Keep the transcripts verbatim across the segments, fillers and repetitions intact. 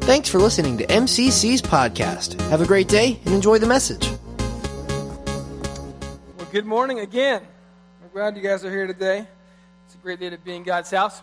Thanks for listening to M C C's podcast. Have a great day and enjoy the message. Well, good morning again. I'm glad you guys are here today. It's a great day to be in God's house.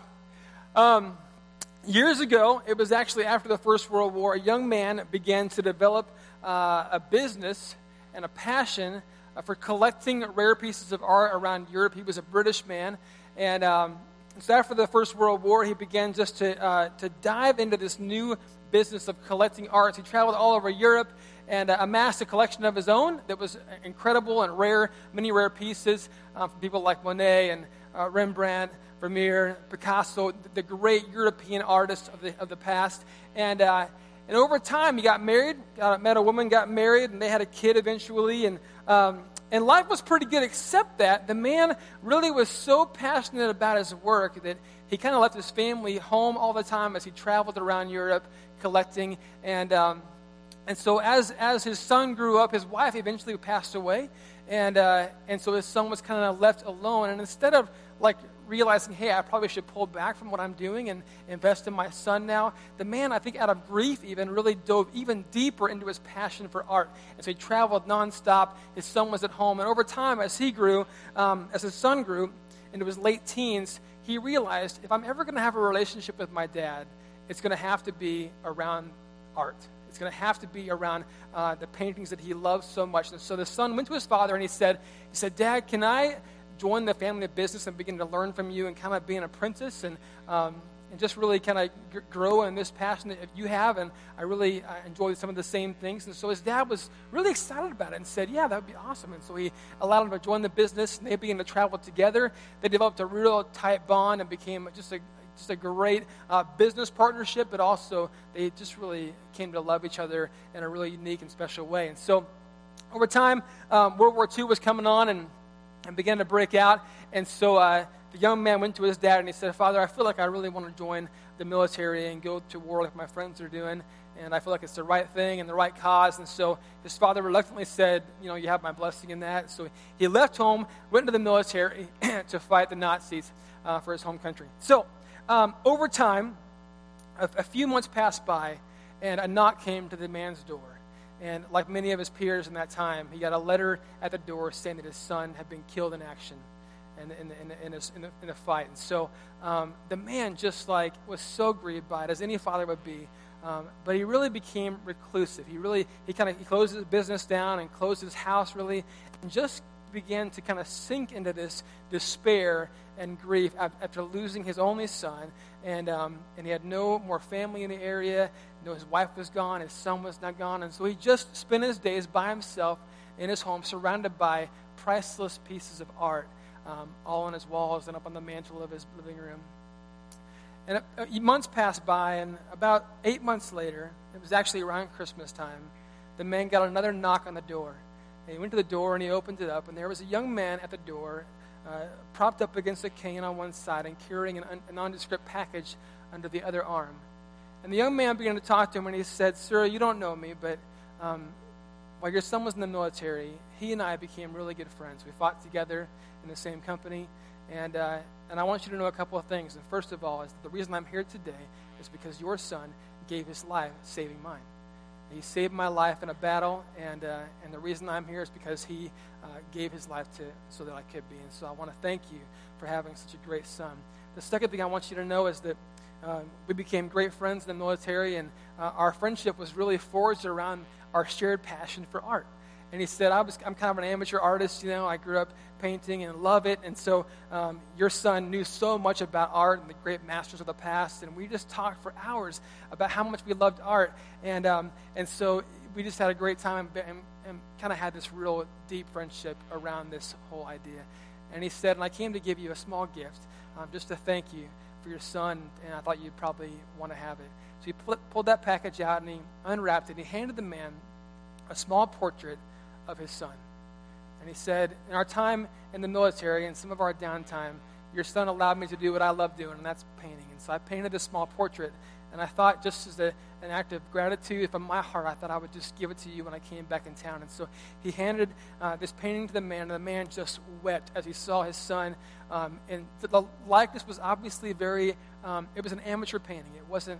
Um, years ago, it was actually after the First World War, a young man began to develop uh, a business and a passion uh, for collecting rare pieces of art around Europe. He was a British man, and um, so after the First World War, he began just to uh, to dive into this new business of collecting art. He traveled all over Europe and uh, amassed a collection of his own that was incredible and rare, many rare pieces uh, from people like Monet and uh, Rembrandt, Vermeer, Picasso, the great European artists of the of the past. And uh, and over time, he got married, got, met a woman, got married, and they had a kid eventually. And um, and life was pretty good, except that the man really was so passionate about his work that he kind of left his family home all the time as he traveled around Europe collecting. And um, and so as as his son grew up, his wife eventually passed away, and uh, and so his son was kind of left alone. And instead of like realizing, hey, I probably should pull back from what I'm doing and invest in my son now, the man, I think out of grief even, really dove even deeper into his passion for art. And so he traveled nonstop. His son was at home. And over time, as he grew, um, as his son grew into his late teens, he realized, if I'm ever going to have a relationship with my dad, it's going to have to be around art. It's going to have to be around uh, the paintings that he loves so much. And so the son went to his father and he said, he said, Dad, can I join the family business and begin to learn from you and kind of be an apprentice and um, and just really kind of g- grow in this passion that you have, and I really uh, enjoy some of the same things. And so his dad was really excited about it and said, yeah, that would be awesome. And so he allowed him to join the business, and they began to travel together. They developed a real tight bond and became just a just a great uh, business partnership, but also they just really came to love each other in a really unique and special way. And so over time, um, World War Two was coming on, and and began to break out. And so uh, the young man went to his dad and he said, Father, I feel like I really want to join the military and go to war like my friends are doing. And I feel like it's the right thing and the right cause. And so his father reluctantly said, you know, you have my blessing in that. So he left home, went into the military to fight the Nazis uh, for his home country. So um, over time, a, a few months passed by, and a knock came to the man's door. And like many of his peers in that time, he got a letter at the door saying that his son had been killed in action and in, in, in, in, in, in a fight. And so um, the man just like was so grieved by it, as any father would be. Um, but he really became reclusive. He really, he kind of he closed his business down and closed his house really, and just began to kind of sink into this despair and grief after losing his only son. And um, and he had no more family in the area. You know, his wife was gone, his son was not gone, and so he just spent his days by himself in his home, surrounded by priceless pieces of art, um, all on his walls and up on the mantle of his living room. And uh, months passed by, and about eight months later, it was actually around Christmas time, the man got another knock on the door. And he went to the door and he opened it up, and there was a young man at the door, uh, propped up against a cane on one side and carrying an, un- a nondescript package under the other arm. And the young man began to talk to him, and he said, Sir, you don't know me, but um, while your son was in the military, he and I became really good friends. We fought together in the same company, and uh, and I want you to know a couple of things. And first of all, is the reason I'm here today is because your son gave his life saving mine. He saved my life in a battle, and uh, and the reason I'm here is because he uh, gave his life to so that I could be. And so I want to thank you for having such a great son. The second thing I want you to know is that uh, we became great friends in the military, and uh, our friendship was really forged around our shared passion for art. And he said, I was, I'm kind of an amateur artist, you know, I grew up painting and love it, and so um, your son knew so much about art and the great masters of the past, and we just talked for hours about how much we loved art, and um, and so we just had a great time and, and, and kind of had this real deep friendship around this whole idea. And he said, and I came to give you a small gift, um, just to thank you for your son, and I thought you'd probably want to have it. So he pull, pulled that package out, and he unwrapped it, and he handed the man a small portrait of his son. And he said, in our time in the military and some of our downtime, your son allowed me to do what I love doing, and that's painting. And so I painted a small portrait, and I thought just as a, an act of gratitude from my heart, I thought I would just give it to you when I came back in town. And so he handed uh, this painting to the man, and the man just wept as he saw his son. Um, and the likeness was obviously very, um, it was an amateur painting. It wasn't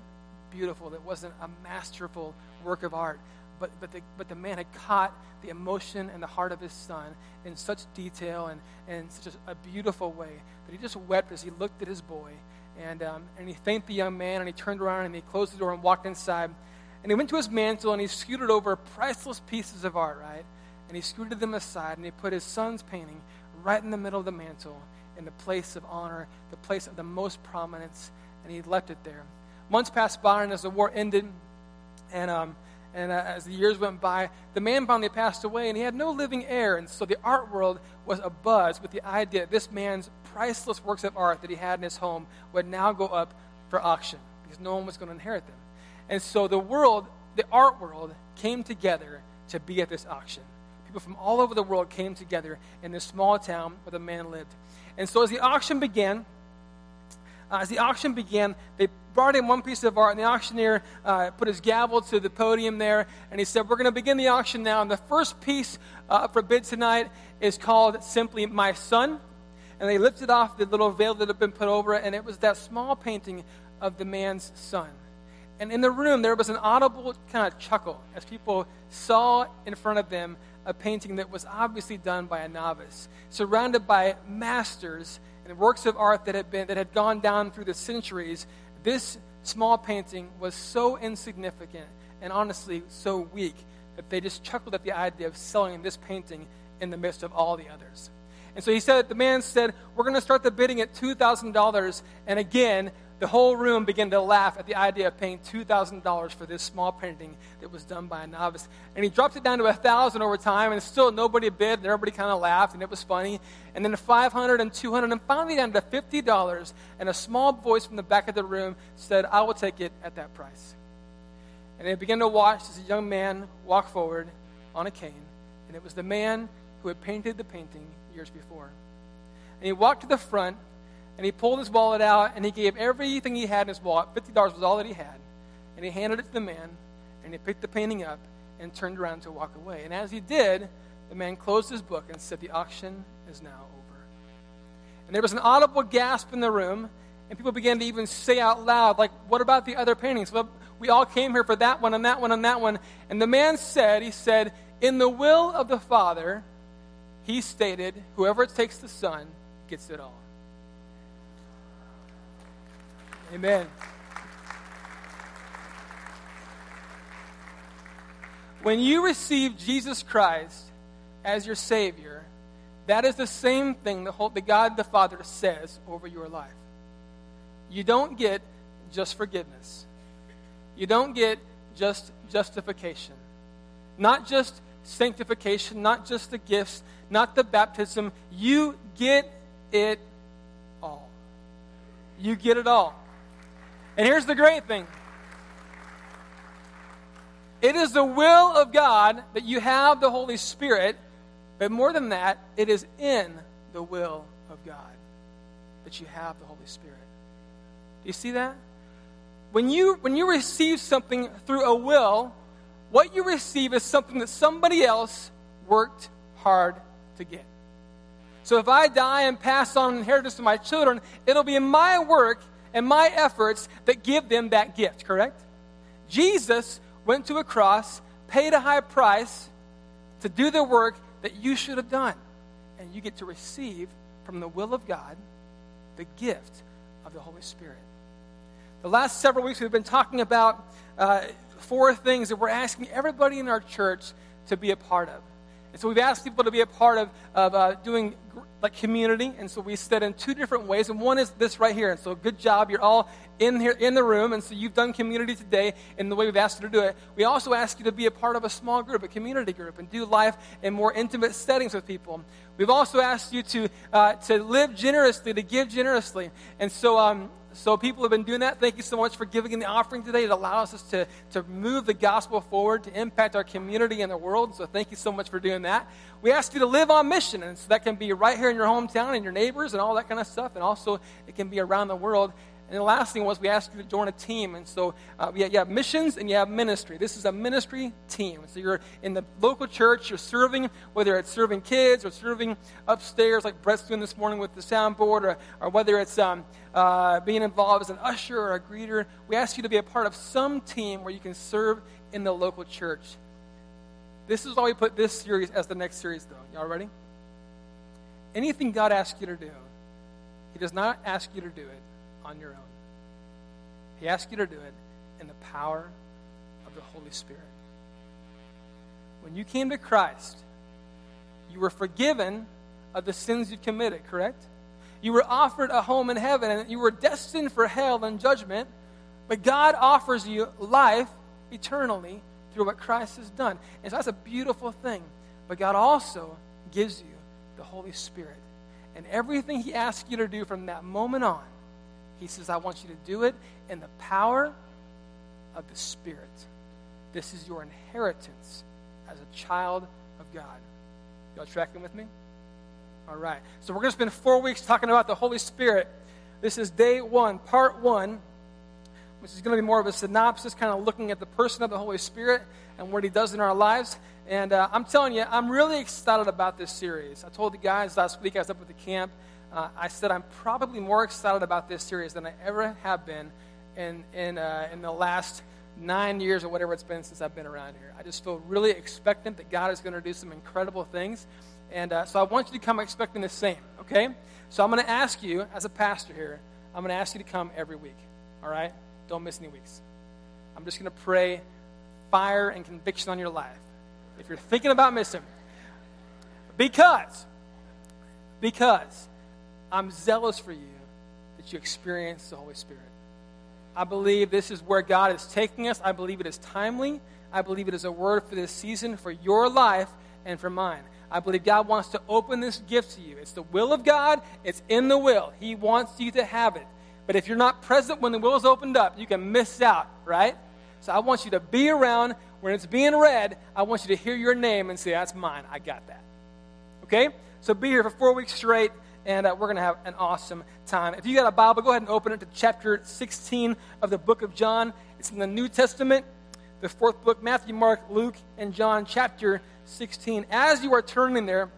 beautiful, that wasn't a masterful work of art. But but the, but the man had caught the emotion and the heart of his son in such detail and, and such a, a beautiful way that he just wept as he looked at his boy. And um, and he thanked the young man, and he turned around and he closed the door and walked inside. And he went to his mantle and he scooted over priceless pieces of art, right? And he scooted them aside and he put his son's painting right in the middle of the mantle in the place of honor, the place of the most prominence, and he left it there. Months passed by, and as the war ended, and um, and uh, as the years went by, the man finally passed away, and he had no living heir. And so the art world was abuzz with the idea that this man's priceless works of art that he had in his home would now go up for auction because no one was going to inherit them. And so the world, the art world, came together to be at this auction. People from all over the world came together in this small town where the man lived. And so as the auction began, uh, as the auction began, they brought in one piece of art, and the auctioneer uh, put his gavel to the podium there, and he said, we're going to begin the auction now. And the first piece uh, for bid tonight is called simply My Son. And they lifted off the little veil that had been put over it, and it was that small painting of the man's son. And in the room, there was an audible kind of chuckle as people saw in front of them a painting that was obviously done by a novice, surrounded by masters and works of art that had been that had gone down through the centuries. This small painting was so insignificant and honestly so weak that they just chuckled at the idea of selling this painting in the midst of all the others. And so he said, the man said, we're going to start the bidding at two thousand dollars. And again, the whole room began to laugh at the idea of paying two thousand dollars for this small painting that was done by a novice. And he dropped it down to one thousand dollars over time, and still nobody bid, and everybody kind of laughed, and it was funny. And then five hundred dollars and two hundred dollars, and finally down to fifty dollars, and a small voice from the back of the room said, I will take it at that price. And they began to watch as a young man walk forward on a cane, and it was the man who had painted the painting years before. And he walked to the front, and he pulled his wallet out, and he gave everything he had in his wallet. fifty dollars was all that he had. And he handed it to the man, and he picked the painting up and turned around to walk away. And as he did, the man closed his book and said, the auction is now over. And there was an audible gasp in the room, and people began to even say out loud, like, what about the other paintings? Well, we all came here for that one and that one and that one. And the man said, he said, in the will of the Father, he stated, whoever takes the Son gets it all. Amen. When you receive Jesus Christ as your Savior, that is the same thing the, whole, the God the Father says over your life. You don't get just forgiveness. You don't get just justification. Not just sanctification, not just the gifts, not the baptism. You get it all. You get it all. And here's the great thing. It is the will of God that you have the Holy Spirit, but more than that, it is in the will of God that you have the Holy Spirit. Do you see that? When you when you receive something through a will, what you receive is something that somebody else worked hard to get. So if I die and pass on inheritance to my children, it'll be my work and my efforts that give them that gift, correct? Jesus went to a cross, paid a high price to do the work that you should have done. And you get to receive from the will of God the gift of the Holy Spirit. The last several weeks we've been talking about uh, four things that we're asking everybody in our church to be a part of. And so we've asked people to be a part of, of uh, doing like community. And so we said in two different ways. And one is this right here. And so good job. You're all in here in the room. And so you've done community today in the way we've asked you to do it. We also ask you to be a part of a small group, a community group, and do life in more intimate settings with people. We've also asked you to uh, to live generously, to give generously. And so um, so people have been doing that. Thank you so much for giving in the offering today. It allows us to, to move the gospel forward, to impact our community and the world. So thank you so much for doing that. We ask you to live on mission. And so that can be right here in your hometown and your neighbors and all that kind of stuff. And also it can be around the world. And the last thing was we asked you to join a team. And so uh, you have missions and you have ministry. This is a ministry team. So you're in the local church, you're serving, whether it's serving kids or serving upstairs like Brett's doing this morning with the soundboard, or, or whether it's um, uh, being involved as an usher or a greeter. We ask you to be a part of some team where you can serve in the local church. This is why we put this series as the next series, though. Y'all ready? Anything God asks you to do, He does not ask you to do it on your own. He asks you to do it in the power of the Holy Spirit. When you came to Christ, you were forgiven of the sins you committed, correct? You were offered a home in heaven, and you were destined for hell and judgment, but God offers you life eternally through what Christ has done. And so that's a beautiful thing. But God also gives you the Holy Spirit. And everything He asks you to do from that moment on, He says, I want you to do it in the power of the Spirit. This is your inheritance as a child of God. Y'all tracking with me? All right. So we're going to spend four weeks talking about the Holy Spirit. This is day one, part one, which is going to be more of a synopsis, kind of looking at the person of the Holy Spirit and what He does in our lives. And uh, I'm telling you, I'm really excited about this series. I told the guys last week I was up at the camp, uh, I said I'm probably more excited about this series than I ever have been in in uh, in the last nine years or whatever it's been since I've been around here. I just feel really expectant that God is going to do some incredible things. And uh, so I want you to come expecting the same, okay? So I'm going to ask you, as a pastor here, I'm going to ask you to come every week, all right? Don't miss any weeks. I'm just going to pray fire and conviction on your life. If you're thinking about missing, because, because I'm zealous for you that you experience the Holy Spirit. I believe this is where God is taking us. I believe it is timely. I believe it is a word for this season, for your life and for mine. I believe God wants to open this gift to you. It's the will of God. It's in the will. He wants you to have it. But if you're not present when the will is opened up, you can miss out, right? So I want you to be around when it's being read. I want you to hear your name and say, that's mine. I got that. Okay? So be here for four weeks straight, and uh, we're going to have an awesome time. If you got a Bible, go ahead and open it to chapter sixteen of the book of John. It's in the New Testament, the fourth book, Matthew, Mark, Luke, and John, chapter sixteen. As you are turning there,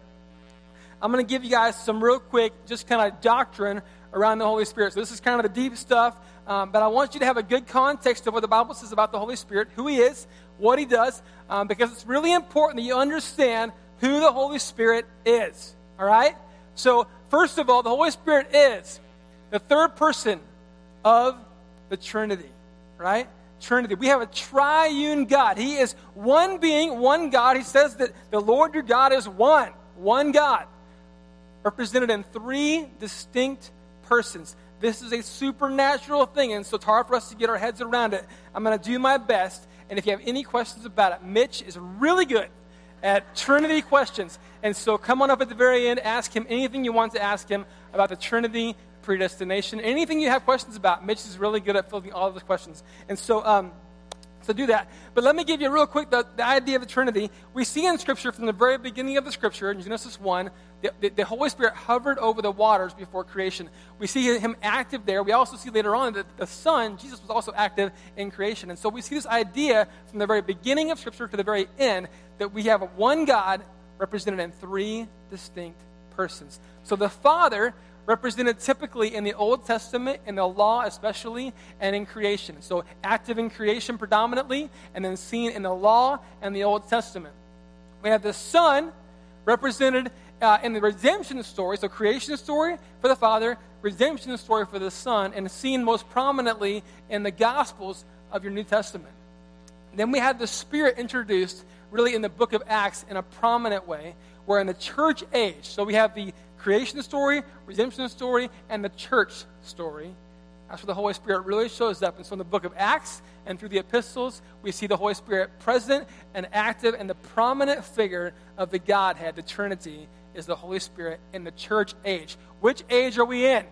I'm going to give you guys some real quick, just kind of doctrine around the Holy Spirit. So this is kind of the deep stuff, um, but I want you to have a good context of what the Bible says about the Holy Spirit, who He is, what He does, um, because it's really important that you understand who the Holy Spirit is, all right? So first of all, the Holy Spirit is the third person of the Trinity, right? Trinity. We have a triune God. He is one being, one God. He says that the Lord your God is one, one God, represented in three distinct persons. This is a supernatural thing, and so it's hard for us to get our heads around it. I'm going to do my best, and if you have any questions about it, Mitch is really good at Trinity questions, and so come on up at the very end, ask him anything you want to ask him about the Trinity, predestination, anything you have questions about. Mitch is really good at fielding all of those questions, and so um, so do that. But let me give you real quick the, the idea of the Trinity. We see in Scripture from the very beginning of the Scripture, in Genesis one, the, the, the Holy Spirit hovered over the waters before creation. We see Him active there. We also see later on that the Son, Jesus, was also active in creation. And so we see this idea from the very beginning of Scripture to the very end that we have one God represented in three distinct persons. So the Father represented typically in the Old Testament, in the law especially, and in creation. So active in creation predominantly, and then seen in the law and the Old Testament. We have the Son represented uh, in the redemption story, so creation story for the Father, redemption story for the Son, and seen most prominently in the Gospels of your New Testament. Then we have the Spirit introduced really in the book of Acts in a prominent way, where in the church age, so we have the creation story, redemption story, and the church story. That's where the Holy Spirit really shows up. And so in the book of Acts and through the epistles, we see the Holy Spirit present and active, and the prominent figure of the Godhead, the Trinity, is the Holy Spirit in the church age. Which age are we in?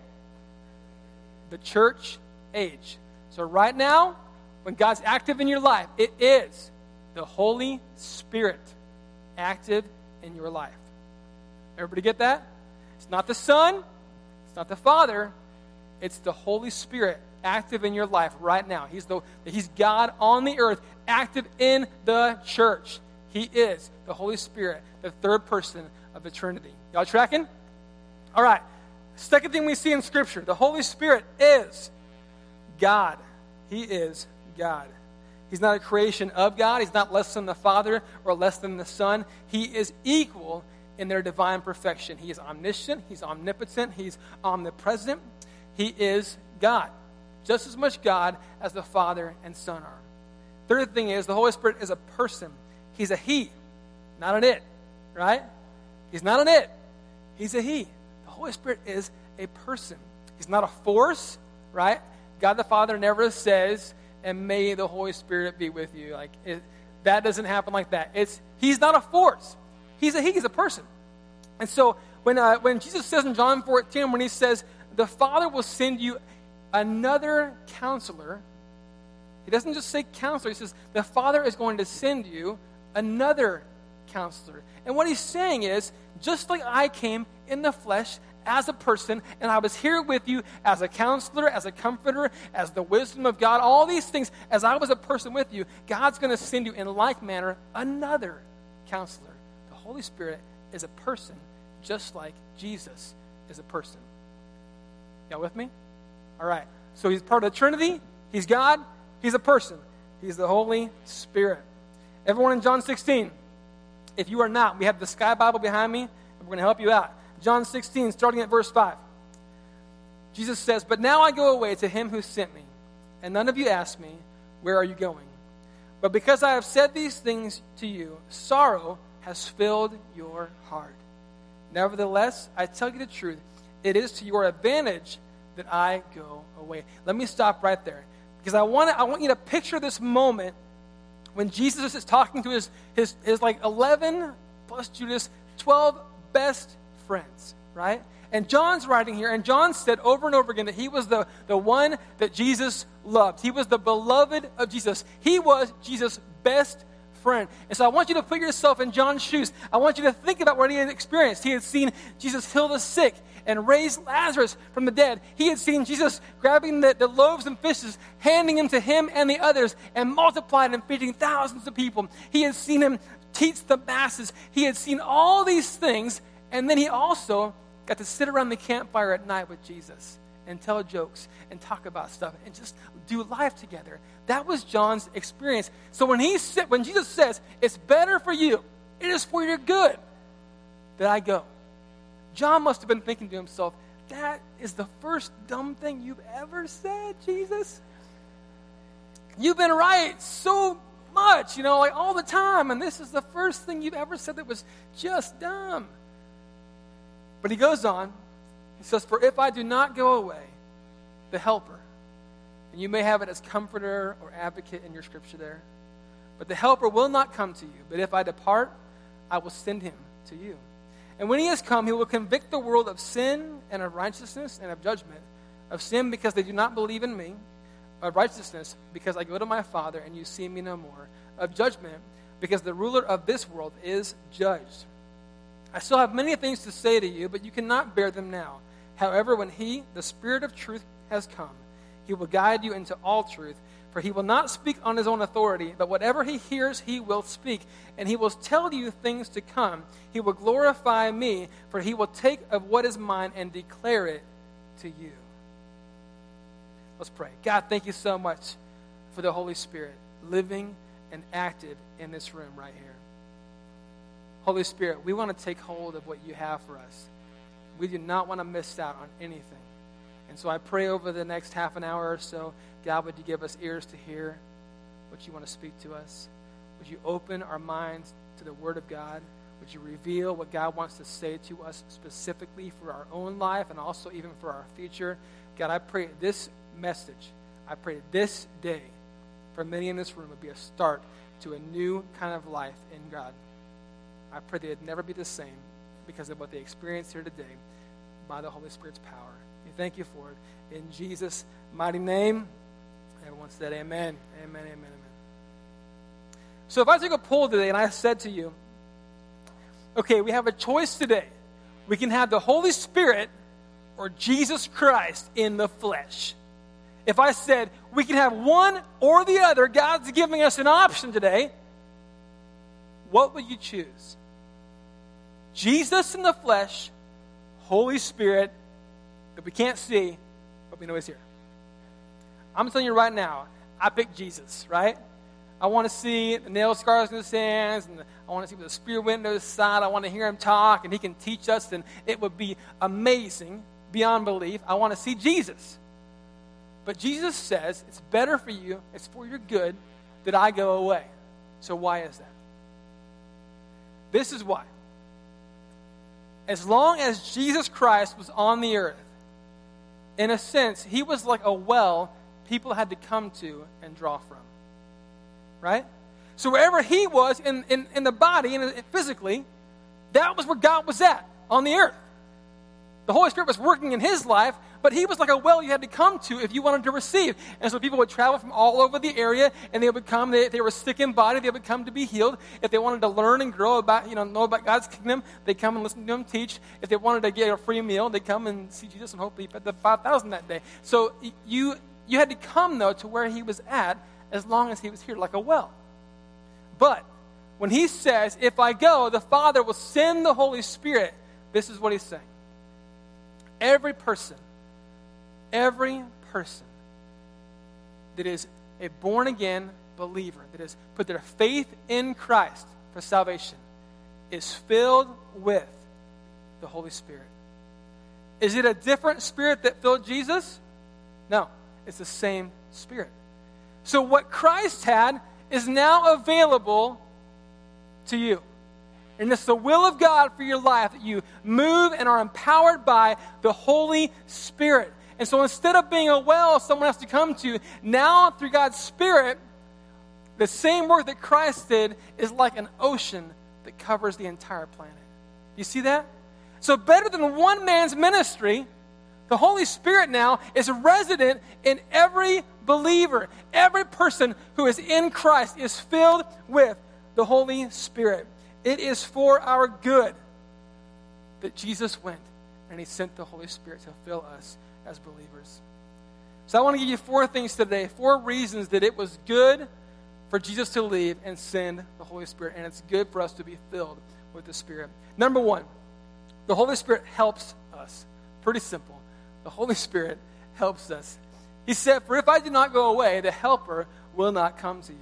The church age. So right now, when God's active in your life, it is the Holy Spirit active in your life. Everybody get that? It's not the Son, it's not the Father, it's the Holy Spirit active in your life right now. He's the He's God on the earth, active in the church. He is the Holy Spirit, the third person of the Trinity. Y'all tracking? All right. Second thing we see in Scripture, the Holy Spirit is God. He is God. He's not a creation of God. He's not less than the Father or less than the Son. He is equal in their divine perfection. He is omniscient. He's omnipotent. He's omnipresent. He is God. Just as much God as the Father and Son are. Third thing is the Holy Spirit is a person. He's a he, not an it, right? He's not an it. He's a he. The Holy Spirit is a person. He's not a force, right? God the Father never says, and may the Holy Spirit be with you. Like it, that doesn't happen like that. It's He's not a force. He's a he. He's a person. And so when uh, when Jesus says in John fourteen, when he says, the Father will send you another counselor, he doesn't just say counselor. He says, the Father is going to send you another counselor. And what he's saying is, just like I came in the flesh as a person, and I was here with you as a counselor, as a comforter, as the wisdom of God, all these things, as I was a person with you, God's going to send you in like manner another counselor. The Holy Spirit is a person, just like Jesus is a person. Y'all with me? All right. So he's part of the Trinity. He's God. He's a person. He's the Holy Spirit. Everyone in John sixteen, if you are not, we have the Sky Bible behind me, and we're going to help you out. John sixteen, starting at verse five. Jesus says, but now I go away to him who sent me, and none of you ask me, where are you going? But because I have said these things to you, sorrow has filled your heart. Nevertheless, I tell you the truth, it is to your advantage that I go away. Let me stop right there, because I want to, I want you to picture this moment when Jesus is talking to his, his, his like eleven plus Judas, twelve best friends, right? And John's writing here, and John said over and over again that he was the, the one that Jesus loved. He was the beloved of Jesus. He was Jesus' best friend. And so I want you to put yourself in John's shoes. I want you to think about what he had experienced. He had seen Jesus heal the sick and raise Lazarus from the dead. He had seen Jesus grabbing the, the loaves and fishes, handing them to him and the others, and multiplying and feeding thousands of people. He had seen him teach the masses. He had seen all these things, and then he also got to sit around the campfire at night with Jesus and tell jokes and talk about stuff and just do life together. That was John's experience. So when he said, when Jesus says, it's better for you, it is for your good that I go, John must have been thinking to himself, that is the first dumb thing you've ever said, Jesus. You've been right so much, you know, like all the time, and this is the first thing you've ever said that was just dumb. But he goes on, he says, for if I do not go away, the helper, and you may have it as comforter or advocate in your scripture there, but the helper will not come to you, but if I depart, I will send him to you. And when he has come, he will convict the world of sin and of righteousness and of judgment. Of sin because they do not believe in me. Of righteousness because I go to my Father and you see me no more. Of judgment because the ruler of this world is judged. I still have many things to say to you, but you cannot bear them now. However, when he, the Spirit of truth, has come, he will guide you into all truth. For he will not speak on his own authority, but whatever he hears, he will speak. And he will tell you things to come. He will glorify me, for he will take of what is mine and declare it to you. Let's pray. God, thank you so much for the Holy Spirit living and active in this room right here. Holy Spirit, we want to take hold of what you have for us. We do not want to miss out on anything. And so I pray over the next half an hour or so, God, would you give us ears to hear what you want to speak to us? Would you open our minds to the Word of God? Would you reveal what God wants to say to us specifically for our own life and also even for our future? God, I pray this message, I pray this day for many in this room would be a start to a new kind of life in God. I pray they'd never be the same because of what they experienced here today by the Holy Spirit's power. We thank you for it. In Jesus' mighty name, everyone said amen. Amen, amen, amen. So if I took a poll today and I said to you, okay, we have a choice today. We can have the Holy Spirit or Jesus Christ in the flesh. if I said we can have one or the other, God's giving us an option today, what would you choose? Jesus in the flesh, Holy Spirit that we can't see, but we know He's here. I'm telling you right now, I picked Jesus, right? I want to see the nail scars in His hands, and I want to see where the spear went into His side. I want to hear Him talk, and He can teach us, and it would be amazing, beyond belief. I want to see Jesus. But Jesus says, it's better for you, it's for your good, that I go away. So why is that? This is why. As long as Jesus Christ was on the earth, in a sense, He was like a well people had to come to and draw from. Right? So wherever He was in, in, in the body, and physically, that was where God was at, on the earth. The Holy Spirit was working in His life, but He was like a well you had to come to if you wanted to receive. And so people would travel from all over the area, and they would come, they, they were sick in body, they would come to be healed. If they wanted to learn and grow about, you know, know about God's kingdom, they'd come and listen to Him teach. If they wanted to get a free meal, they'd come and see Jesus and hopefully fed the five thousand that day. So you, you had to come, though, to where He was at as long as He was here, like a well. But when He says, if I go, the Father will send the Holy Spirit, this is what He's saying. Every person, every person that is a born-again believer, that has put their faith in Christ for salvation, is filled with the Holy Spirit. Is it a different Spirit that filled Jesus? No, it's the same Spirit. So what Christ had is now available to you. And it's the will of God for your life that you move and are empowered by the Holy Spirit. And so instead of being a well someone has to come to, now through God's Spirit, the same work that Christ did is like an ocean that covers the entire planet. Do you see that? So better than one man's ministry, the Holy Spirit now is resident in every believer. Every person who is in Christ is filled with the Holy Spirit. It is for our good that Jesus went and He sent the Holy Spirit to fill us as believers. So I want to give you four things today, four reasons that it was good for Jesus to leave and send the Holy Spirit, and it's good for us to be filled with the Spirit. Number one, the Holy Spirit helps us. Pretty simple. The Holy Spirit helps us. He said, for if I do not go away, the Helper will not come to you.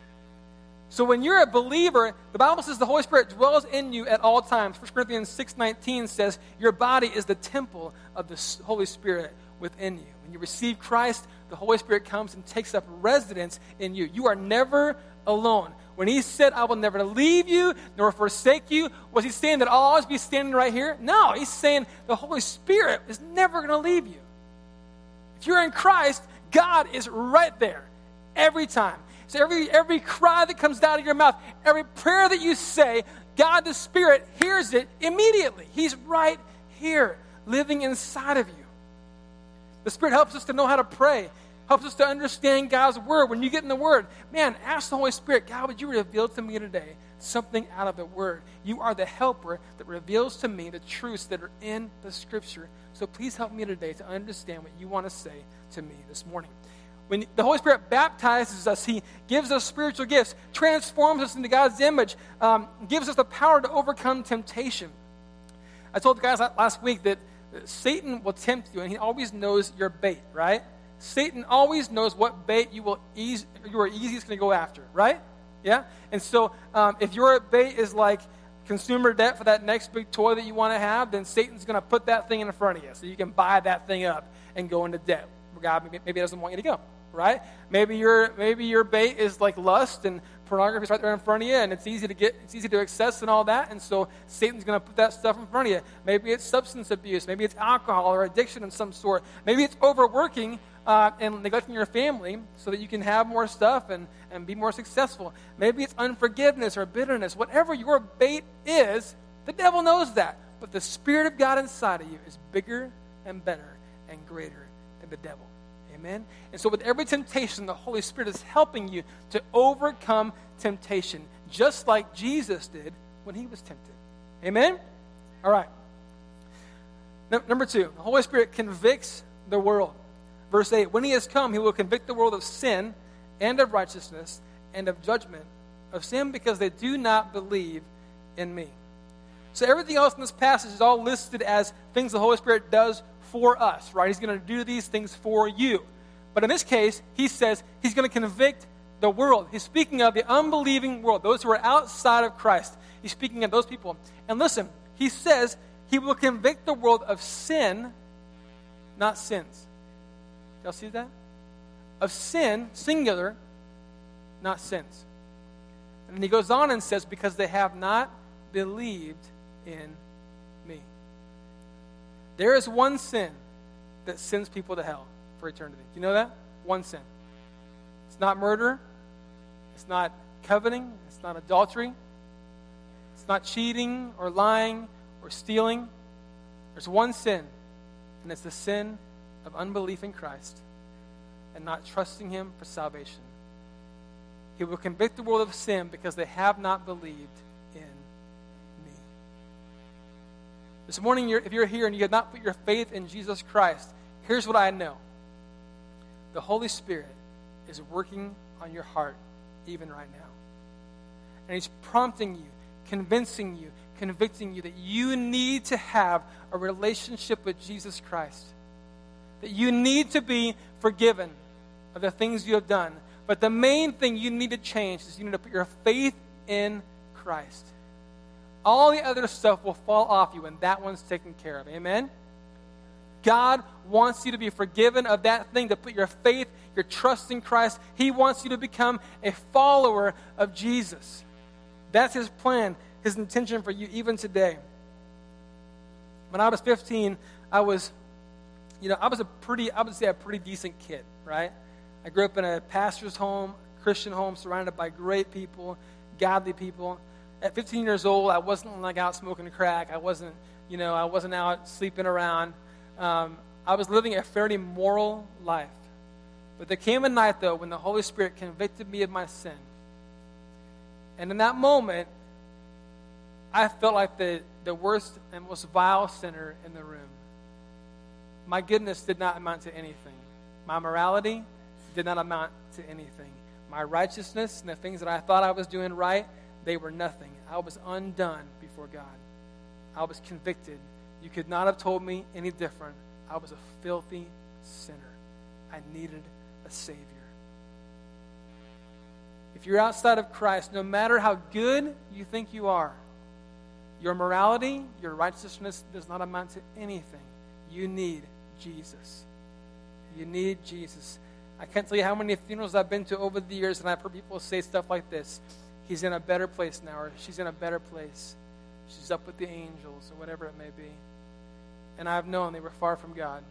So when you're a believer, the Bible says the Holy Spirit dwells in you at all times. First Corinthians six nineteen says your body is the temple of the Holy Spirit within you. When you receive Christ, the Holy Spirit comes and takes up residence in you. You are never alone. When He said, I will never leave you nor forsake you, was He saying that I'll always be standing right here? No, He's saying the Holy Spirit is never going to leave you. If you're in Christ, God is right there every time. So every, every cry that comes out of your mouth, every prayer that you say, God the Spirit hears it immediately. He's right here, living inside of you. The Spirit helps us to know how to pray, helps us to understand God's Word. When you get in the Word, man, ask the Holy Spirit, God, would you reveal to me today something out of the Word? You are the helper that reveals to me the truths that are in the Scripture. So please help me today to understand what you want to say to me this morning. When the Holy Spirit baptizes us, He gives us spiritual gifts, transforms us into God's image, um, gives us the power to overcome temptation. I told the guys last week that Satan will tempt you, and he always knows your bait, right? Satan always knows what bait you will ease, you are easiest going to go after, right? Yeah? And so um, if your bait is like consumer debt for that next big toy that you want to have, then Satan's going to put that thing in front of you so you can buy that thing up and go into debt. God maybe, maybe doesn't want you to go. Right? Maybe your maybe your bait is like lust and pornography is right there in front of you, and it's easy to get, it's easy to access and all that, and so Satan's going to put that stuff in front of you. Maybe it's substance abuse, maybe it's alcohol or addiction of some sort. Maybe it's overworking uh, and neglecting your family so that you can have more stuff and, and be more successful. Maybe it's unforgiveness or bitterness. Whatever your bait is, the devil knows that, but the Spirit of God inside of you is bigger and better and greater than the devil. Amen? And so with every temptation, the Holy Spirit is helping you to overcome temptation, just like Jesus did when He was tempted. Amen? All right. No, number two, the Holy Spirit convicts the world. Verse eight, when he has come, he will convict the world of sin and of righteousness and of judgment. Of sin because they do not believe in me. So everything else in this passage is all listed as things the Holy Spirit does for us, right? He's going to do these things for you. But in this case, he says he's going to convict the world. He's speaking of the unbelieving world, those who are outside of Christ. He's speaking of those people. And listen, he says he will convict the world of sin, not sins. Y'all see that? Of sin, singular, not sins. And then he goes on and says, because they have not believed in me. There is one sin that sends people to hell for eternity. Do you know that? One sin. It's not murder. It's not coveting. It's not adultery. It's not cheating or lying or stealing. There's one sin, and it's the sin of unbelief in Christ and not trusting him for salvation. He will convict the world of sin because they have not believed in me. This morning, you're, if you're here and you have not put your faith in Jesus Christ, here's what I know. The Holy Spirit is working on your heart even right now. And he's prompting you, convincing you, convicting you that you need to have a relationship with Jesus Christ. That you need to be forgiven of the things you have done. But the main thing you need to change is you need to put your faith in Christ. All the other stuff will fall off you, and that one's taken care of. Amen? God wants you to be forgiven of that thing, to put your faith, your trust in Christ. He wants you to become a follower of Jesus. That's his plan, his intention for you even today. When I was fifteen, I was, you know, I was a pretty, I would say a pretty decent kid, right? I grew up in a pastor's home, Christian home, surrounded by great people, godly people. At fifteen years old, I wasn't like out smoking crack. I wasn't, you know, I wasn't out sleeping around. Um, I was living a fairly moral life. But there came a night, though, when the Holy Spirit convicted me of my sin. And in that moment, I felt like the, the worst and most vile sinner in the room. My goodness did not amount to anything. My morality did not amount to anything. My righteousness and the things that I thought I was doing right, they were nothing. I was undone before God. I was convicted. You could not have told me any different. I was a filthy sinner. I needed a Savior. If you're outside of Christ, no matter how good you think you are, your morality, your righteousness does not amount to anything. You need Jesus. You need Jesus. I can't tell you how many funerals I've been to over the years, and I've heard people say stuff like this. He's in a better place now, or she's in a better place. She's up with the angels, or whatever it may be. And I've known they were far from God.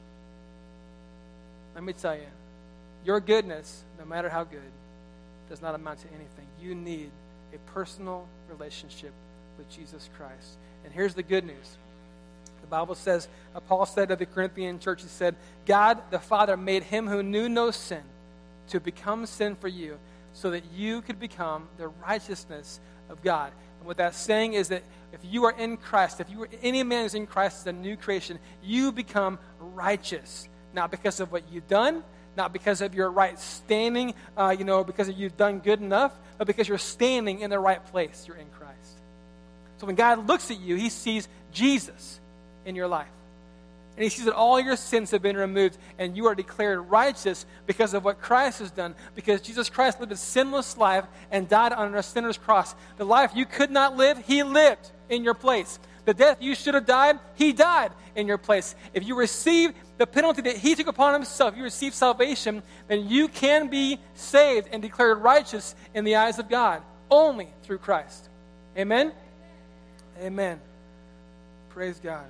Let me tell you, your goodness, no matter how good, does not amount to anything. You need a personal relationship with Jesus Christ. And here's the good news. The Bible says, uh, Paul said to the Corinthian church, he said, God the Father made him who knew no sin to become sin for you, so that you could become the righteousness of God. And what that's saying is that if you are in Christ, if you are, any man is in Christ is a new creation, you become righteous. Not because of what you've done, not because of your right standing, uh, you know, because you've done good enough, but because you're standing in the right place. You're in Christ. So when God looks at you, he sees Jesus in your life. And he sees that all your sins have been removed, and you are declared righteous because of what Christ has done, because Jesus Christ lived a sinless life and died on a sinner's cross. The life you could not live, he lived in your place. The death you should have died, he died in your place. If you receive the penalty that he took upon himself, you receive salvation, then you can be saved and declared righteous in the eyes of God, only through Christ. Amen? Amen. Praise God.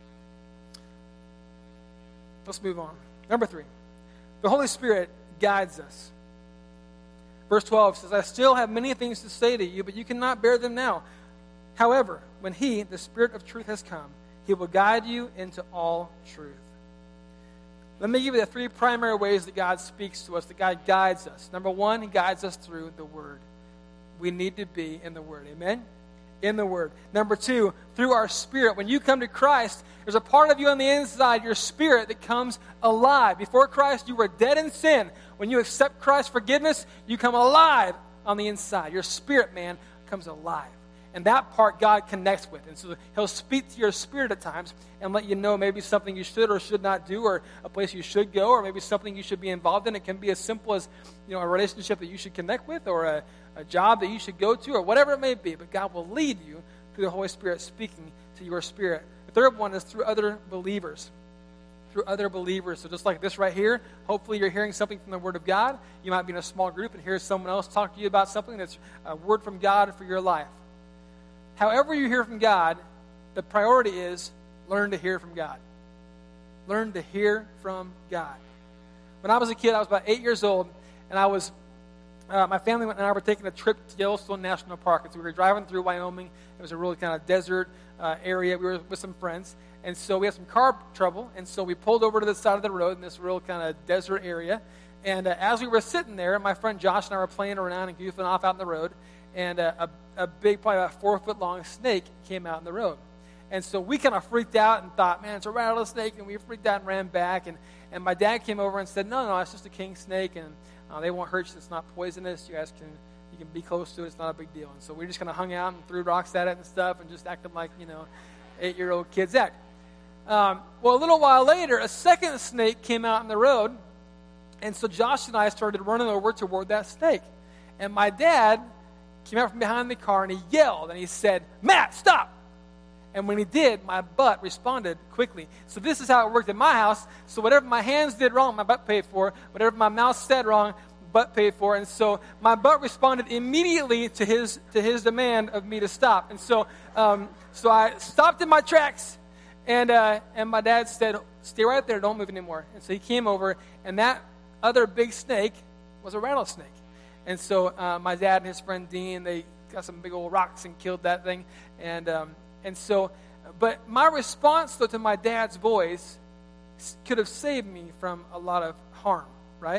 Let's move on. Number three, the Holy Spirit guides us. Verse twelve says, I still have many things to say to you, but you cannot bear them now. However, when he, the Spirit of truth, has come, he will guide you into all truth. Let me give you the three primary ways that God speaks to us, that God guides us. Number one, he guides us through the Word. We need to be in the Word. Amen? in the Word. Number two, through our spirit. When you come to Christ, there's a part of you on the inside, your spirit, that comes alive. Before Christ, you were dead in sin. When you accept Christ's forgiveness, you come alive on the inside. Your spirit, man, comes alive. And that part God connects with. And so he'll speak to your spirit at times and let you know maybe something you should or should not do, or a place you should go, or maybe something you should be involved in. It can be as simple as, you know, a relationship that you should connect with, or a, a job that you should go to, or whatever it may be. But God will lead you through the Holy Spirit speaking to your spirit. The third one is through other believers. Through other believers. So just like this right here, hopefully you're hearing something from the Word of God. You might be in a small group and hear someone else talk to you about something that's a word from God for your life. However you hear from God, the priority is learn to hear from God. Learn to hear from God. When I was a kid, I was about eight years old, and I was, uh, my family and I were taking a trip to Yellowstone National Park. And so we were driving through Wyoming. It was a really kind of desert uh, area. We were with some friends, and so we had some car trouble, and so we pulled over to the side of the road in this real kind of desert area. And uh, as we were sitting there, my friend Josh and I were playing around and goofing off out in the road, and uh, a a big, probably about four-foot-long snake came out in the road. And so we kind of freaked out and thought, man, it's a rattlesnake, and we freaked out and ran back. And, and my dad came over and said, no, no, it's just a king snake, and uh, they won't hurt you. It's not poisonous. You guys can you can be close to it. It's not a big deal. And so we just kind of hung out and threw rocks at it and stuff and just acted like, you know, eight-year-old kids act. Um, well, a little while later, a second snake came out in the road, and so Josh and I started running over toward that snake. And my dad came out from behind the car, and he yelled, and he said, Matt, stop! And when he did, my butt responded quickly. So this is how it worked in my house. So whatever my hands did wrong, my butt paid for. Whatever my mouth said wrong, butt paid for. And so my butt responded immediately to his to his demand of me to stop. And so um, so I stopped in my tracks, and uh, and my dad said, stay right there, don't move anymore. And so he came over, and that other big snake was a rattlesnake. And so uh, my dad and his friend Dean, they got some big old rocks and killed that thing. And um, and so, but my response, though, to my dad's voice could have saved me from a lot of harm, right?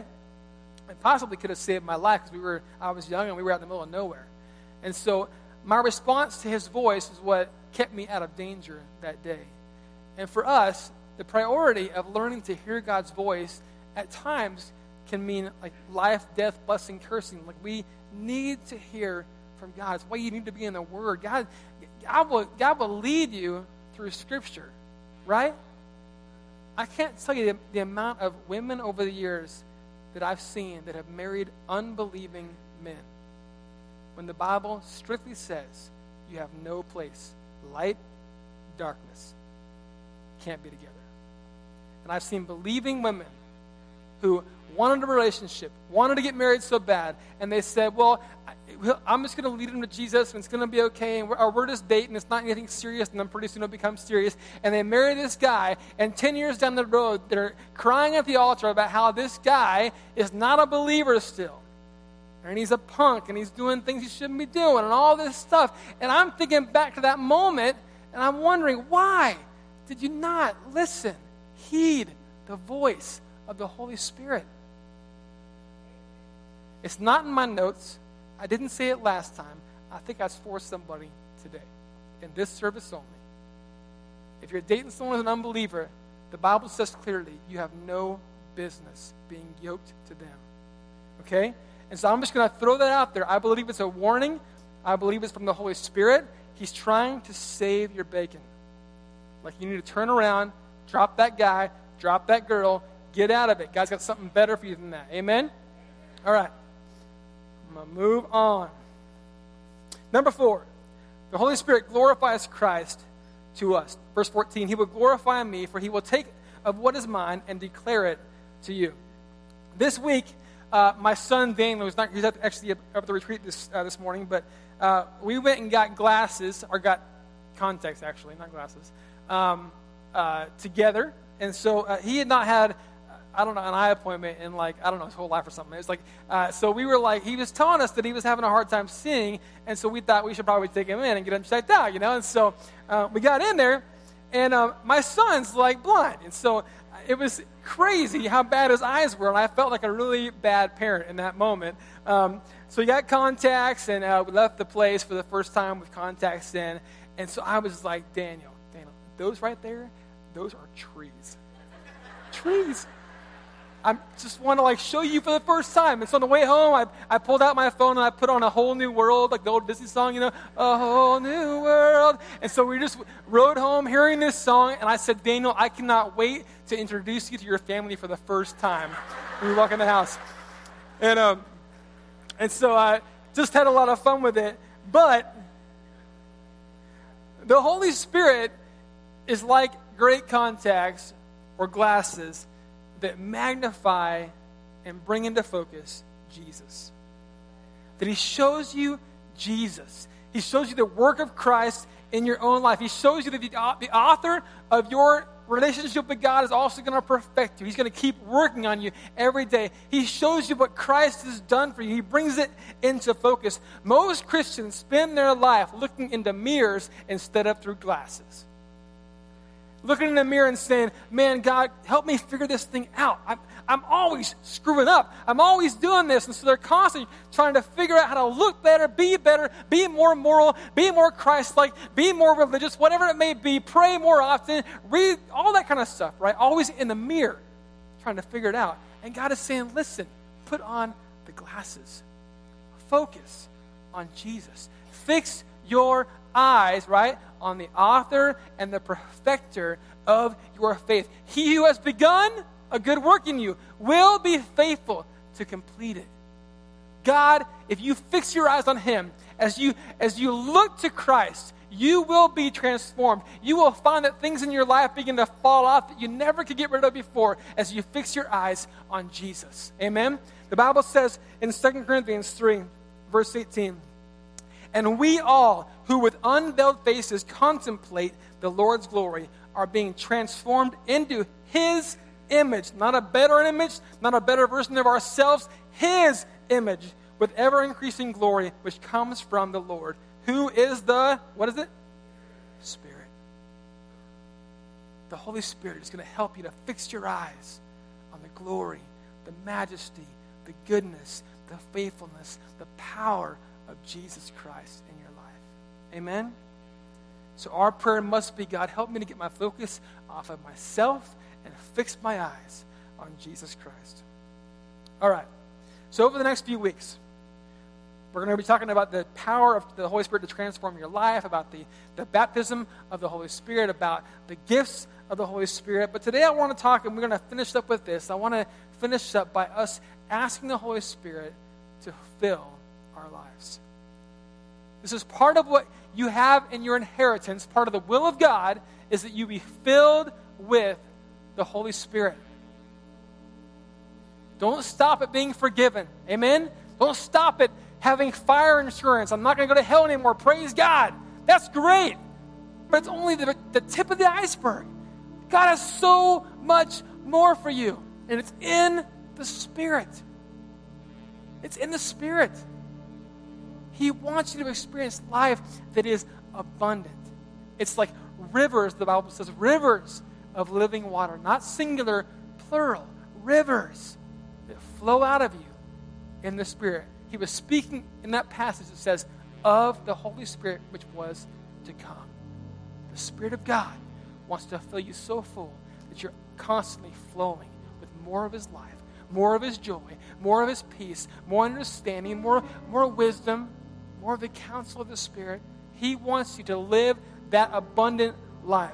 It possibly could have saved my life because we were, I was young and we were out in the middle of nowhere. And so my response to his voice is what kept me out of danger that day. And for us, the priority of learning to hear God's voice at times can mean like life, death, blessing, cursing. Like we need to hear from God. It's why you need to be in the Word. God, God will, God will lead you through Scripture, right? I can't tell you the, the amount of women over the years that I've seen that have married unbelieving men. When the Bible strictly says you have no place, light, darkness, can't be together. And I've seen believing women who wanted a relationship, wanted to get married so bad, and they said, well, I'm just going to lead him to Jesus, and it's going to be okay, and we're, or we're just dating, it's not anything serious, and then pretty soon it'll become serious. And they marry this guy, and ten years down the road, they're crying at the altar about how this guy is not a believer still. And he's a punk, and he's doing things he shouldn't be doing, and all this stuff. And I'm thinking back to that moment, and I'm wondering, why did you not listen, heed the voice of the Holy Spirit? It's not in my notes. I didn't say it last time. I think I for somebody today in this service only. If you're dating someone who's an unbeliever, the Bible says clearly you have no business being yoked to them. Okay? And so I'm just going to throw that out there. I believe it's a warning. I believe it's from the Holy Spirit. He's trying to save your bacon. Like you need to turn around, drop that guy, drop that girl, get out of it. God's got something better for you than that. Amen? All right. I'm going to move on. Number four, the Holy Spirit glorifies Christ to us. Verse fourteen, He will glorify me, for He will take of what is mine and declare it to you. This week, uh, my son Daniel was not, he was actually at the retreat this uh, this morning, but uh, we went and got glasses, or got contacts actually, not glasses, um, uh, together. And so uh, he had not had, I don't know, an eye appointment in like, I don't know, his whole life or something. It was like, uh, so we were like, he was telling us that he was having a hard time seeing, and so we thought we should probably take him in and get him checked out, you know? And so uh, we got in there, and uh, my son's like blind. And so it was crazy how bad his eyes were, and I felt like a really bad parent in that moment Um, so we got contacts, and uh, we left the place for the first time with contacts in. And so I was like, Daniel, Daniel, those right there, those are trees. Trees. I just want to like show you for the first time. And so on the way home, I, I pulled out my phone and I put on A Whole New World, like the old Disney song, you know, A Whole New World. And so we just rode home hearing this song, and I said, Daniel, I cannot wait to introduce you to your family for the first time when we walk in the house. And um, and so I just had a lot of fun with it. But the Holy Spirit is like great contacts or glasses that magnify and bring into focus Jesus. That he shows you Jesus. He shows you the work of Christ in your own life. He shows you that the, the author of your relationship with God is also going to perfect you. He's going to keep working on you every day. He shows you what Christ has done for you. He brings it into focus. Most Christians spend their life looking into mirrors instead of through glasses. Looking in the mirror and saying, man, God, help me figure this thing out. I'm, I'm always screwing up. I'm always doing this. And so they're constantly trying to figure out how to look better, be better, be more moral, be more Christ-like, be more religious, whatever it may be, pray more often, read, all that kind of stuff, right? Always in the mirror trying to figure it out. And God is saying, listen, put on the glasses. Focus on Jesus. Fix your eyes, right, on the author and the perfecter of your faith. He who has begun a good work in you will be faithful to complete it. God, if you fix your eyes on him, as you as you look to Christ, you will be transformed. You will find that things in your life begin to fall off that you never could get rid of before as you fix your eyes on Jesus. Amen? The Bible says in Second Corinthians three, verse eighteen, and we all who with unveiled faces contemplate the Lord's glory are being transformed into his image. Not a better image, not a better version of ourselves, his image with ever-increasing glory which comes from the Lord, who is the, what is it? Spirit. The Holy Spirit is going to help you to fix your eyes on the glory, the majesty, the goodness, the faithfulness, the power of Jesus Christ in your life. Amen? So our prayer must be, God, help me to get my focus off of myself and fix my eyes on Jesus Christ. All right. So over the next few weeks, we're going to be talking about the power of the Holy Spirit to transform your life, about the, the baptism of the Holy Spirit, about the gifts of the Holy Spirit. But today I want to talk, and we're going to finish up with this. I want to finish up by us asking the Holy Spirit to fill our lives. This is part of what you have in your inheritance. Part of the will of God is that you be filled with the Holy Spirit. Don't stop at being forgiven. Amen? Don't stop at having fire insurance. I'm not going to go to hell anymore. Praise God. That's great. But it's only the, the tip of the iceberg. God has so much more for you. And it's in the Spirit. It's in the Spirit. He wants you to experience life that is abundant. It's like rivers, the Bible says, rivers of living water. Not singular, plural. Rivers that flow out of you in the Spirit. He was speaking in that passage that says, of the Holy Spirit which was to come. The Spirit of God wants to fill you so full that you're constantly flowing with more of his life, more of his joy, more of his peace, more understanding, more, more wisdom, more of the counsel of the Spirit. He wants you to live that abundant life.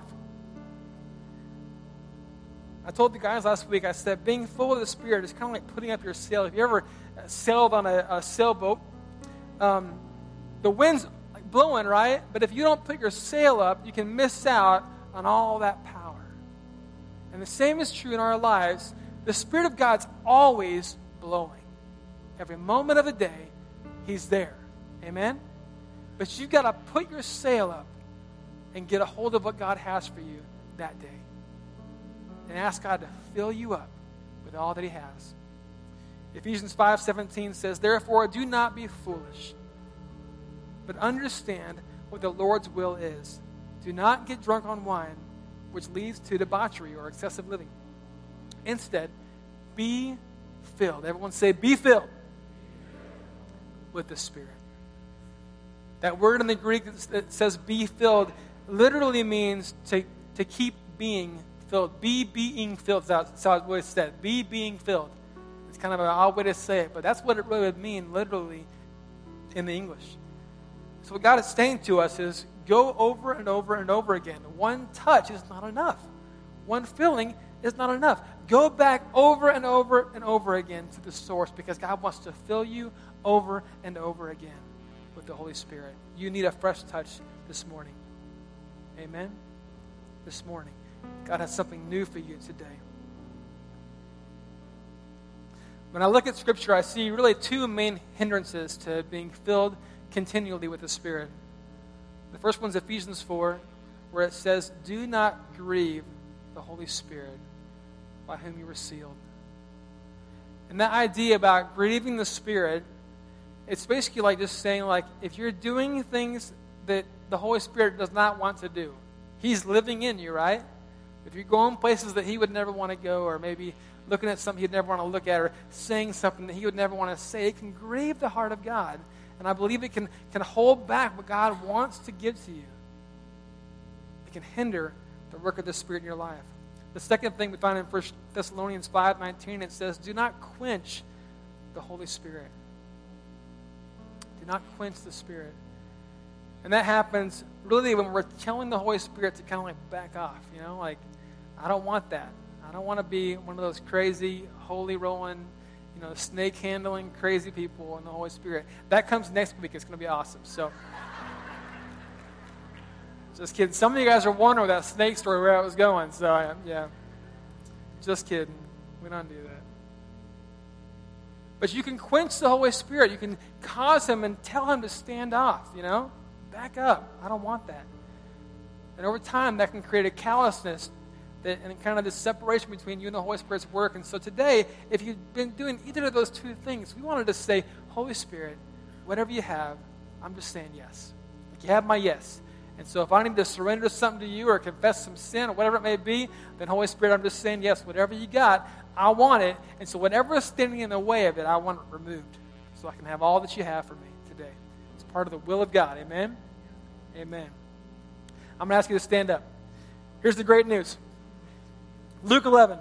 I told the guys last week, I said, being full of the Spirit is kind of like putting up your sail. If you ever sailed on a, a sailboat, um, the wind's like blowing, right? But if you don't put your sail up, you can miss out on all that power. And the same is true in our lives. The Spirit of God's always blowing. Every moment of the day, he's there. Amen? But you've got to put your sail up and get a hold of what God has for you that day. And ask God to fill you up with all that he has. Ephesians five seventeen says, therefore, do not be foolish, but understand what the Lord's will is. Do not get drunk on wine, which leads to debauchery or excessive living. Instead, be filled. Everyone say, be filled. with the Spirit. That word in the Greek that says be filled literally means to, to keep being filled. Be being filled. That's how it's said. Be being filled. It's kind of an odd way to say it, but that's what it really would mean literally in the English. So what God is saying to us is go over and over and over again. One touch is not enough. One filling is not enough. Go back over and over and over again to the source because God wants to fill you over and over again with the Holy Spirit. You need a fresh touch this morning. Amen? This morning. God has something new for you today. When I look at Scripture, I see really two main hindrances to being filled continually with the Spirit. The first one's Ephesians four, where it says, do not grieve the Holy Spirit by whom you were sealed. And that idea about grieving the Spirit, it's basically like just saying, like, if you're doing things that the Holy Spirit does not want to do, He's living in you, right? If you're going places that He would never want to go, or maybe looking at something He'd never want to look at, or saying something that He would never want to say, it can grieve the heart of God. And I believe it can, can hold back what God wants to give to you. It can hinder the work of the Spirit in your life. The second thing we find in First Thessalonians five nineteen, it says, do not quench the Holy Spirit. Do not quench the Spirit. And that happens really when we're telling the Holy Spirit to kind of like back off, you know, like, I don't want that. I don't want to be one of those crazy, holy rolling, you know, snake handling crazy people in the Holy Spirit. That comes next week. It's going to be awesome. So, just kidding. Some of you guys are wondering that snake story where I was going. So, I, yeah, just kidding. We don't do that. But you can quench the Holy Spirit. You can cause Him and tell Him to stand off, you know. Back up. I don't want that. And over time, that can create a callousness that, and kind of this separation between you and the Holy Spirit's work. And so today, if you've been doing either of those two things, we wanted to say, Holy Spirit, whatever you have, I'm just saying yes. Like, you have my yes. And so if I need to surrender something to you or confess some sin or whatever it may be, then Holy Spirit, I'm just saying yes. Whatever you got, I want it. And so whatever is standing in the way of it, I want it removed so I can have all that you have for me today. It's part of the will of God. Amen? Amen. I'm going to ask you to stand up. Here's the great news. Luke eleven.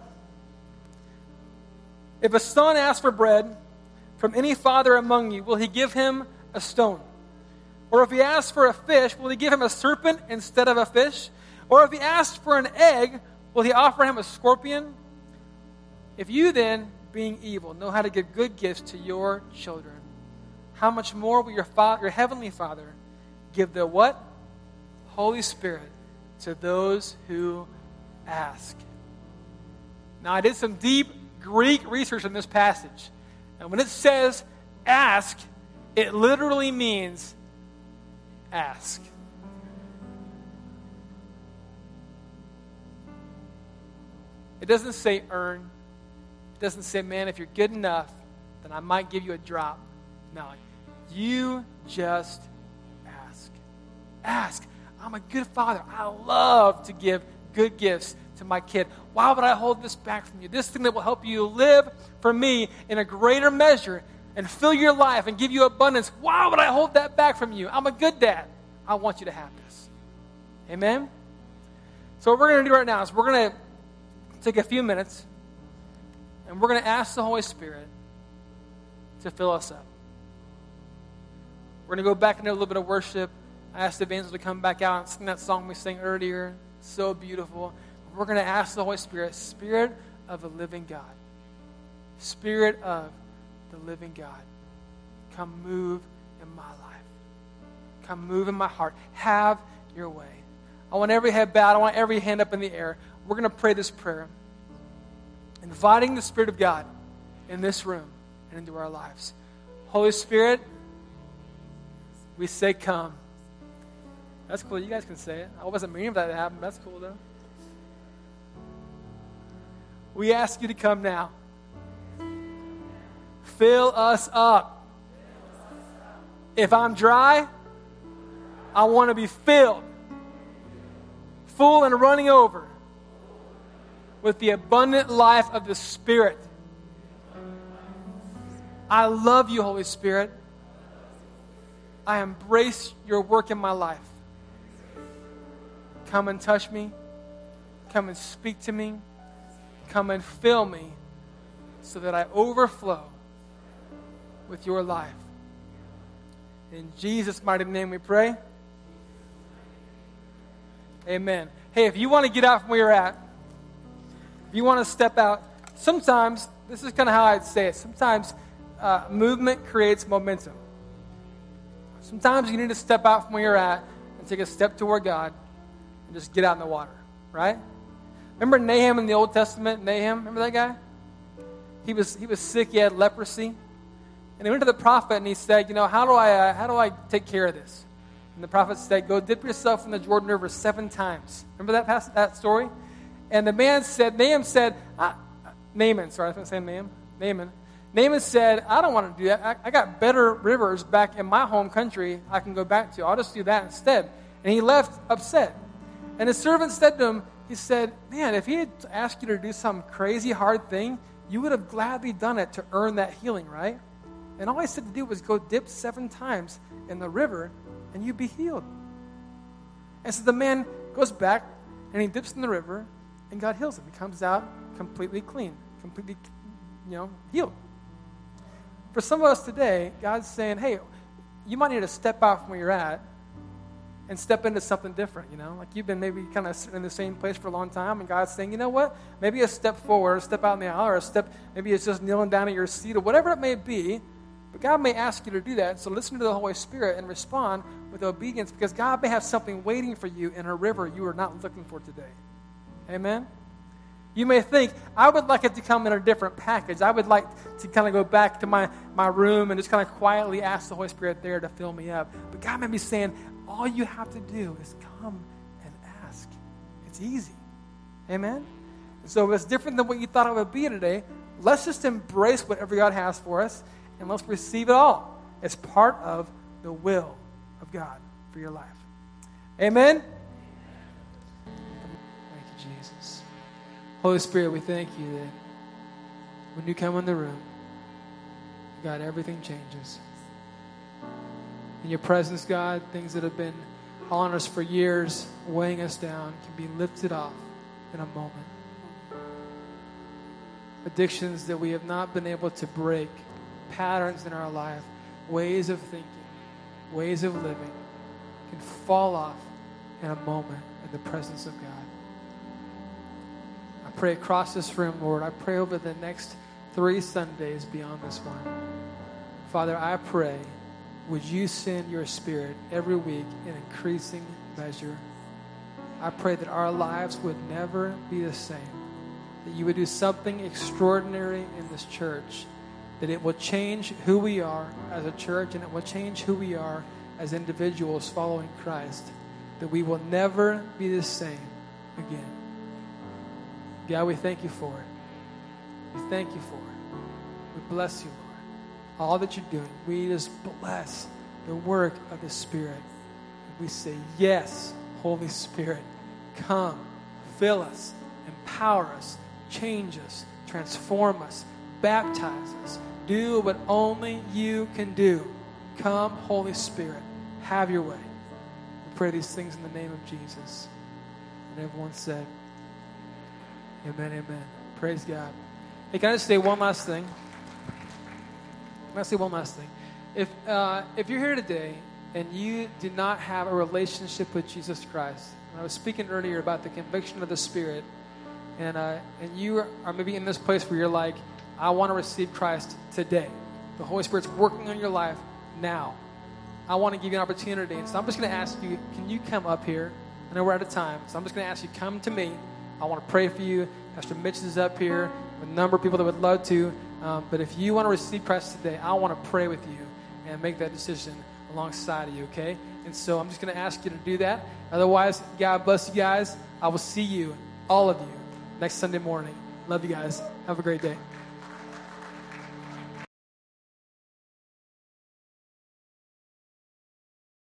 If a son asks for bread from any father among you, will he give him a stone? Or if he asks for a fish, will he give him a serpent instead of a fish? Or if he asks for an egg, will he offer him a scorpion? If you then, being evil, know how to give good gifts to your children, how much more will your, fa- your heavenly Father give the what? Holy Spirit to those who ask. Now, I did some deep Greek research in this passage. And when it says ask, it literally means ask. It doesn't say earn. It doesn't say, man, if you're good enough, then I might give you a drop. No, you just ask. Ask. I'm a good father. I love to give good gifts to my kid. Why would I hold this back from you? This thing that will help you live for me in a greater measure and fill your life and give you abundance. Why would I hold that back from you? I'm a good dad. I want you to have this. Amen? So what we're going to do right now is we're going to take a few minutes and we're going to ask the Holy Spirit to fill us up. We're going to go back into a little bit of worship. I asked the evangelist to come back out and sing that song we sang earlier. So beautiful. We're going to ask the Holy Spirit, Spirit of the living God, Spirit of the living God, come move in my life. Come move in my heart. Have your way. I want every head bowed. I want every hand up in the air. We're going to pray this prayer, inviting the Spirit of God in this room and into our lives. Holy Spirit, we say come. That's cool. You guys can say it. I wasn't meaning for that to happen. That's cool, though. We ask you to come now. Fill us up. If I'm dry, I want to be filled, full and running over with the abundant life of the Spirit. I love you, Holy Spirit. I embrace your work in my life. Come and touch me. Come and speak to me. Come and fill me so that I overflow with your life. In Jesus' mighty name we pray. Amen. Hey, if you want to get out from where you're at, if you want to step out, sometimes, this is kind of how I'd say it, sometimes uh, movement creates momentum. Sometimes you need to step out from where you're at and take a step toward God and just get out in the water, right? Remember Nahum in the Old Testament? Nahum, remember that guy? He was he was sick. He had leprosy, and he went to the prophet and he said, "You know, how do I uh, how do I take care of this?" And the prophet said, "Go dip yourself in the Jordan River seven times." Remember that past, that story? And the man said, Nahum said, ah, Naaman, sorry, I was saying Nahum, Naaman. Naaman said, "I don't want to do that. I, I got better rivers back in my home country I can go back to. I'll just do that instead." And he left upset. And his servant said to him, he said, "Man, if he had asked you to do some crazy hard thing, you would have gladly done it to earn that healing, right? And all he said to do was go dip seven times in the river, and you'd be healed." And so the man goes back, and he dips in the river, and God heals him. He comes out completely clean, completely, you know, healed. For some of us today, God's saying, hey, you might need to step out from where you're at and step into something different, you know? Like you've been maybe kind of sitting in the same place for a long time, and God's saying, you know what? Maybe a step forward, a step out in the aisle, or a step, maybe it's just kneeling down at your seat, or whatever it may be. But God may ask you to do that, so listen to the Holy Spirit and respond with obedience, because God may have something waiting for you in a river you are not looking for today. Amen? You may think, I would like it to come in a different package. I would like to kind of go back to my, my room and just kind of quietly ask the Holy Spirit there to fill me up. But God may be saying, all you have to do is come and ask. It's easy. Amen? So if it's different than what you thought it would be today, let's just embrace whatever God has for us, and let's receive it all as part of the will of God for your life. Amen? Thank you, Jesus. Holy Spirit, we thank you that when you come in the room, God, everything changes. In your presence, God, things that have been on us for years, weighing us down, can be lifted off in a moment. Addictions that we have not been able to break, patterns in our life, ways of thinking, ways of living, can fall off in a moment in the presence of God. I pray across this room, Lord. I pray over the next three Sundays beyond this one. Father, I pray, would you send your Spirit every week in increasing measure? I pray that our lives would never be the same, that you would do something extraordinary in this church, that it will change who we are as a church, and it will change who we are as individuals following Christ, that we will never be the same again. God, we thank you for it. We thank you for it. We bless you, Lord. All that you're doing, we just bless the work of the Spirit. We say, yes, Holy Spirit, come, fill us, empower us, change us, transform us, baptize us. Do what only you can do. Come, Holy Spirit, have your way. We pray these things in the name of Jesus. And everyone said, amen, amen. Praise God. Hey, can I just say one last thing? Can I say one last thing? If uh, if you're here today and you do not have a relationship with Jesus Christ, and I was speaking earlier about the conviction of the Spirit, and uh, and you are maybe in this place where you're like, I want to receive Christ today. The Holy Spirit's working on your life now. I want to give you an opportunity. And so I'm just going to ask you, can you come up here? I know we're out of time, so I'm just going to ask you, come to me. I want to pray for you. Pastor Mitch is up here with a number of people that would love to. Um, but if you want to receive Christ today, I want to pray with you and make that decision alongside of you, okay? And so I'm just going to ask you to do that. Otherwise, God bless you guys. I will see you, all of you, next Sunday morning. Love you guys. Have a great day.